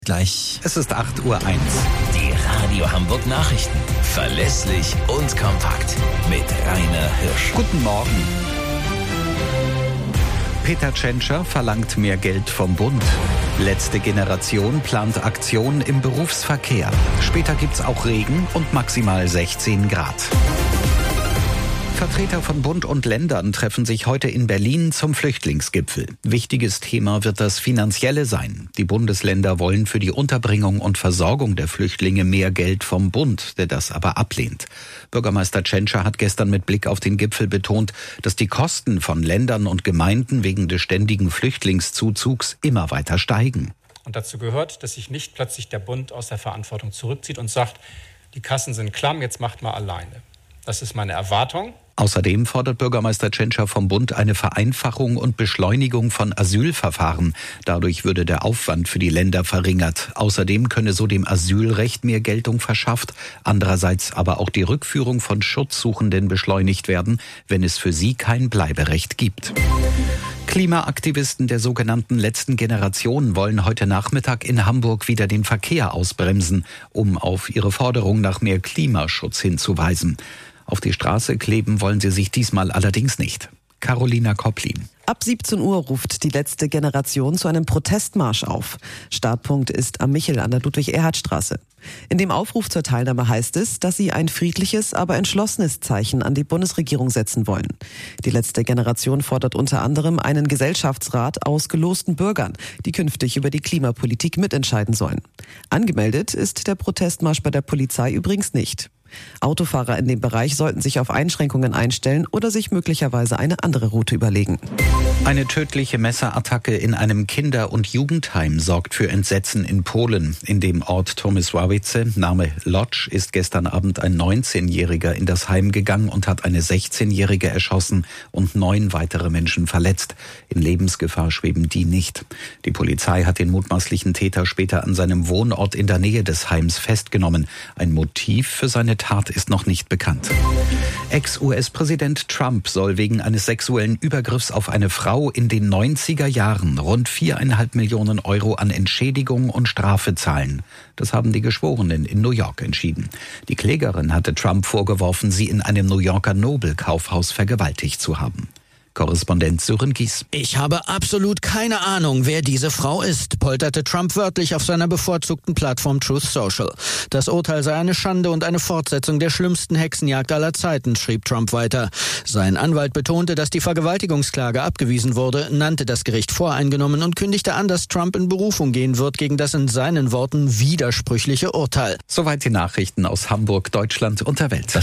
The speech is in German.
Gleich. Es ist 8:01 Uhr. Die Radio Hamburg Nachrichten. Verlässlich und kompakt. Mit Rainer Hirsch. Guten Morgen. Peter Tschentscher verlangt mehr Geld vom Bund. Letzte Generation plant Aktion im Berufsverkehr. Später gibt's auch Regen und maximal 16 Grad. Vertreter von Bund und Ländern treffen sich heute in Berlin zum Flüchtlingsgipfel. Wichtiges Thema wird das Finanzielle sein. Die Bundesländer wollen für die Unterbringung und Versorgung der Flüchtlinge mehr Geld vom Bund, der das aber ablehnt. Bürgermeister Tschentscher hat gestern mit Blick auf den Gipfel betont, dass die Kosten von Ländern und Gemeinden wegen des ständigen Flüchtlingszuzugs immer weiter steigen. Und dazu gehört, dass sich nicht plötzlich der Bund aus der Verantwortung zurückzieht und sagt, die Kassen sind klamm, jetzt macht mal alleine. Das ist meine Erwartung. Außerdem fordert Bürgermeister Tschentscher vom Bund eine Vereinfachung und Beschleunigung von Asylverfahren. Dadurch würde der Aufwand für die Länder verringert. Außerdem könne so dem Asylrecht mehr Geltung verschafft, andererseits aber auch die Rückführung von Schutzsuchenden beschleunigt werden, wenn es für sie kein Bleiberecht gibt. Klimaaktivisten der sogenannten letzten Generation wollen heute Nachmittag in Hamburg wieder den Verkehr ausbremsen, um auf ihre Forderung nach mehr Klimaschutz hinzuweisen. Auf die Straße kleben wollen sie sich diesmal allerdings nicht. Carolina Kopplin. Ab 17 Uhr ruft die letzte Generation zu einem Protestmarsch auf. Startpunkt ist am Michel an der Ludwig-Erhard-Straße. In dem Aufruf zur Teilnahme heißt es, dass sie ein friedliches, aber entschlossenes Zeichen an die Bundesregierung setzen wollen. Die letzte Generation fordert unter anderem einen Gesellschaftsrat aus gelosten Bürgern, die künftig über die Klimapolitik mitentscheiden sollen. Angemeldet ist der Protestmarsch bei der Polizei übrigens nicht. Autofahrer in dem Bereich sollten sich auf Einschränkungen einstellen oder sich möglicherweise eine andere Route überlegen. Eine tödliche Messerattacke in einem Kinder- und Jugendheim sorgt für Entsetzen in Polen. In dem Ort Tomisławice, Name Lodz, ist gestern Abend ein 19-Jähriger in das Heim gegangen und hat eine 16-Jährige erschossen und 9 weitere Menschen verletzt. In Lebensgefahr schweben die nicht. Die Polizei hat den mutmaßlichen Täter später an seinem Wohnort in der Nähe des Heims festgenommen. Ein Motiv für seine Tat ist noch nicht bekannt. Ex-US-Präsident Trump soll wegen eines sexuellen Übergriffs auf eine Frau in den 90er Jahren rund 4,5 Millionen Euro an Entschädigung und Strafe zahlen. Das haben die Geschworenen in New York entschieden. Die Klägerin hatte Trump vorgeworfen, sie in einem New Yorker Nobelkaufhaus vergewaltigt zu haben. Korrespondent Sören Gies. Ich habe absolut keine Ahnung, wer diese Frau ist, polterte Trump wörtlich auf seiner bevorzugten Plattform Truth Social. Das Urteil sei eine Schande und eine Fortsetzung der schlimmsten Hexenjagd aller Zeiten, schrieb Trump weiter. Sein Anwalt betonte, dass die Vergewaltigungsklage abgewiesen wurde, nannte das Gericht voreingenommen und kündigte an, dass Trump in Berufung gehen wird gegen das in seinen Worten widersprüchliche Urteil. Soweit die Nachrichten aus Hamburg, Deutschland und der Welt.